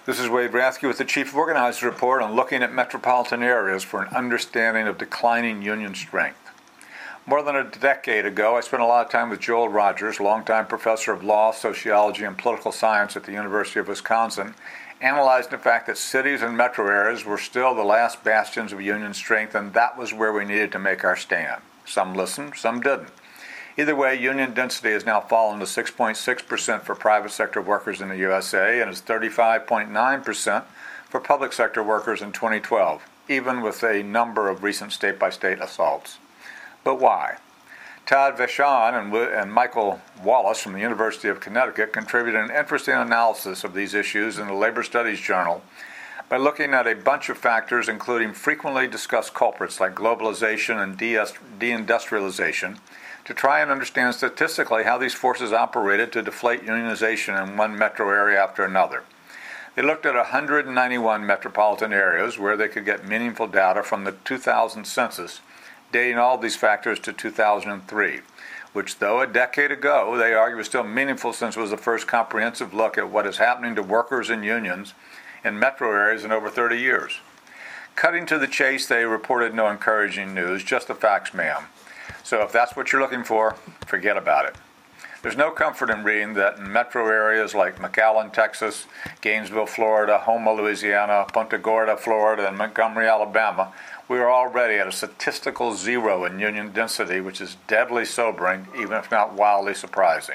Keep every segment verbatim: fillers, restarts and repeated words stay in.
This is Wade Rathke with the Chief Organizer Report on looking at metropolitan areas for an understanding of declining union strength. More than a decade ago, I spent a lot of time with Joel Rogers, longtime professor of law, sociology, and political science at the University of Wisconsin, analyzing the fact that cities and metro areas were still the last bastions of union strength, and that was where we needed to make our stand. Some listened, some didn't. Either way, union density has now fallen to six point six percent for private sector workers in the U S A and is thirty-five point nine percent for public sector workers in twenty twelve, even with a number of recent state-by-state assaults. But why? Todd Vachon and, and Michael Wallace from the University of Connecticut contributed an interesting analysis of these issues in the Labor Studies Journal by looking at a bunch of factors, including frequently discussed culprits like globalization and deindustrialization, to try and understand statistically how these forces operated to deflate unionization in one metro area after another. They looked at one hundred ninety-one metropolitan areas where they could get meaningful data from the two thousand census, dating all these factors to two thousand three, which, though a decade ago, they argue was still meaningful since it was the first comprehensive look at what is happening to workers and unions in metro areas in over thirty years. Cutting to the chase, they reported no encouraging news, just the facts, ma'am. So if that's what you're looking for, forget about it. There's no comfort in reading that in metro areas like McAllen, Texas, Gainesville, Florida, Houma, Louisiana, Punta Gorda, Florida, and Montgomery, Alabama, we are already at a statistical zero in union density, which is deadly sobering, even if not wildly surprising.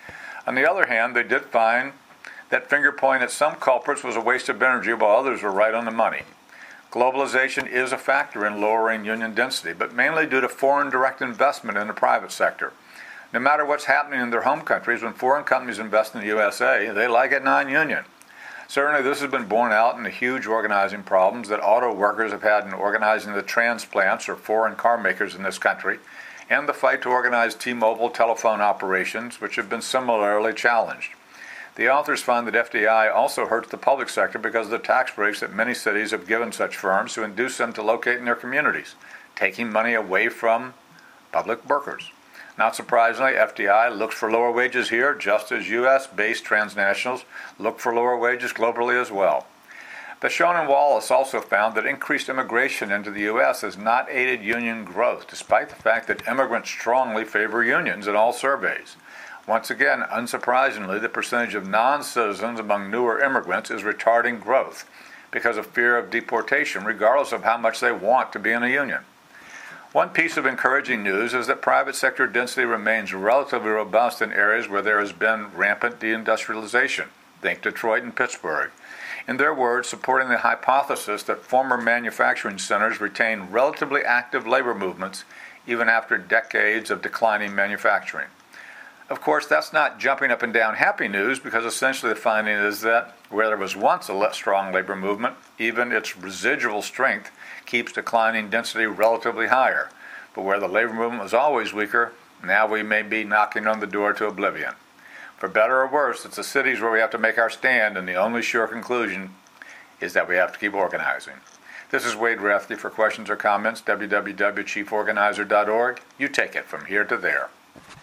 On the other hand, they did find that finger pointing at some culprits was a waste of energy, while others were right on the money. Globalization is a factor in lowering union density, but mainly due to foreign direct investment in the private sector. No matter what's happening in their home countries, when foreign companies invest in the U S A, they like it non-union. Certainly this has been borne out in the huge organizing problems that auto workers have had in organizing the transplants or foreign car makers in this country, and the fight to organize T-Mobile telephone operations, which have been similarly challenged. The authors find that F D I also hurts the public sector because of the tax breaks that many cities have given such firms to induce them to locate in their communities, taking money away from public workers. Not surprisingly, F D I looks for lower wages here, just as U S-based transnationals look for lower wages globally as well. Vachon and Wallace also found that increased immigration into the U S has not aided union growth, despite the fact that immigrants strongly favor unions in all surveys. Once again, unsurprisingly, the percentage of non-citizens among newer immigrants is retarding growth because of fear of deportation, regardless of how much they want to be in a union. One piece of encouraging news is that private sector density remains relatively robust in areas where there has been rampant deindustrialization. Think Detroit and Pittsburgh. In their words, supporting the hypothesis that former manufacturing centers retain relatively active labor movements even after decades of declining manufacturing. Of course, that's not jumping up and down happy news, because essentially the finding is that where there was once a strong labor movement, even its residual strength keeps declining density relatively higher. But where the labor movement was always weaker, now we may be knocking on the door to oblivion. For better or worse, it's the cities where we have to make our stand, and the only sure conclusion is that we have to keep organizing. This is Wade Rathke. For questions or comments, w w w dot chief organizer dot org. You take it from here to there.